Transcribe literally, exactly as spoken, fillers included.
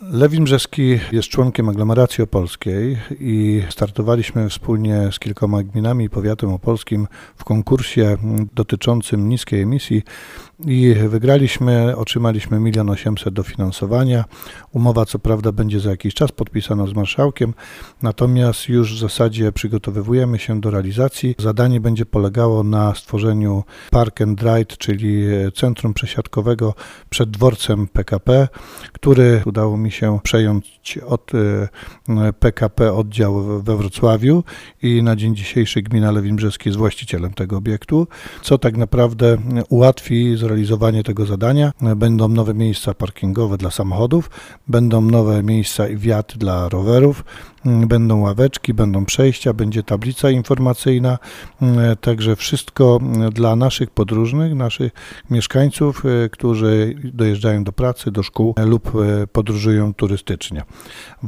Lewin Brzeski jest członkiem aglomeracji opolskiej i startowaliśmy wspólnie z kilkoma gminami i powiatem opolskim w konkursie dotyczącym niskiej emisji i wygraliśmy, otrzymaliśmy milion osiemset dofinansowania. Umowa co prawda będzie za jakiś czas podpisana z marszałkiem, natomiast już w zasadzie przygotowujemy się do realizacji. Zadanie będzie polegało na stworzeniu Park and Ride, czyli centrum przesiadkowego przed dworcem P K P, który udało mi się przejąć od P K P oddział we Wrocławiu i na dzień dzisiejszy gmina Lewin Brzeski jest właścicielem tego obiektu, co tak naprawdę ułatwi zrealizowanie tego zadania. Będą nowe miejsca parkingowe dla samochodów, będą nowe miejsca i wjazd dla rowerów, będą ławeczki, będą przejścia, będzie tablica informacyjna, także wszystko dla naszych podróżnych, naszych mieszkańców, którzy dojeżdżają do pracy, do szkół lub podróżują turystycznie.